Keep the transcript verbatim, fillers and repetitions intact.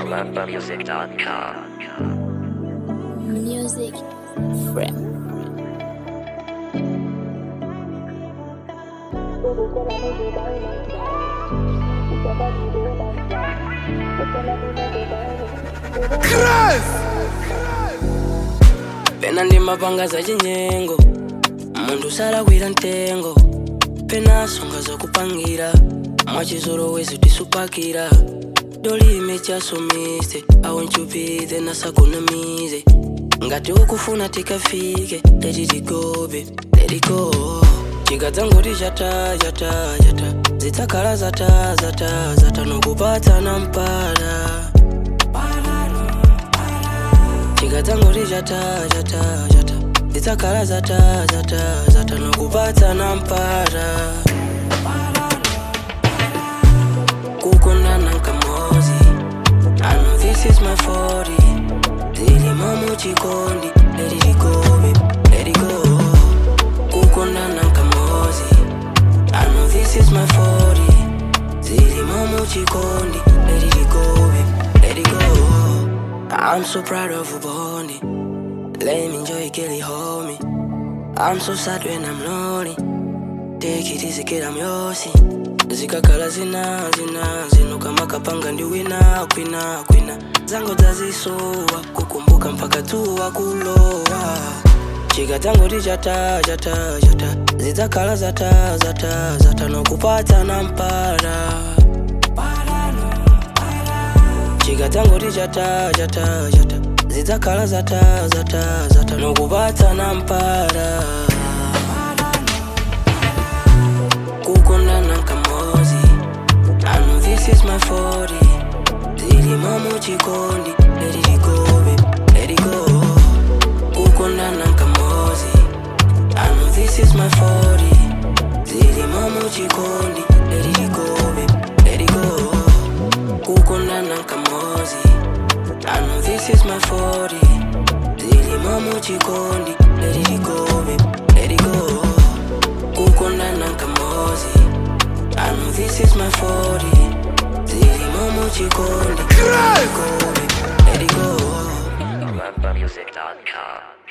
music dot com. Music Friend. Pena ndi mapanga za chinyengo, mundu salagwira ntengo. Pena songa zokupangira, mwachizolowezi tisupakira. Dolime chasomise, I want you be there nasakunamize. Ngati ukufuna tikafike, let it go babe, let it go. Chikadzangoti chata, chata, chata, zitakhala zata, zata, zata, nokupata nampara. Chikadzangoti chata, chata, chata, zitakhala zata, zata, zata, nokupata nampara. Kukondana nkamozi, I know this is my forty. Zili mamu chikondi, let it go babe, let it go. Kukondana nkamozi, I know this is my forty. Zili mamu chikondi, let it go babe, let it go. I'm so proud of you, Bonnie. Let me enjoy, Kelly, homie. I'm so sad when I'm lonely. Take it easy, kid, I'm yours. Zikakala zina, zina, zino kama kapanga ndi wina, kwina, kwina. Zango zazisowa, kukumbuka mpaka tuwa kulowa. Chikadzangoti chata, chata, chata, zitakhala zata, zata, zata, nokupata nampara. Chikadzangoti chata, chata, chata, zitakhala zata, zata, zata, nokupata nampara. Kukondana nkamozi, I know this is my forty. Zili mamu chikondi, let it go babe, let it go. Kukondana nkamozi, I know this is my forty. Zili mamu chikondi, let it go babe, let it go. Kukondana nkamozi, I know this is my forty. Zili mamu chikondi, let it go babe, let it go. Kukondana nkamozi, I know this is my forty. Zili mamu chikondi, let it go babe, let it go. music dot com.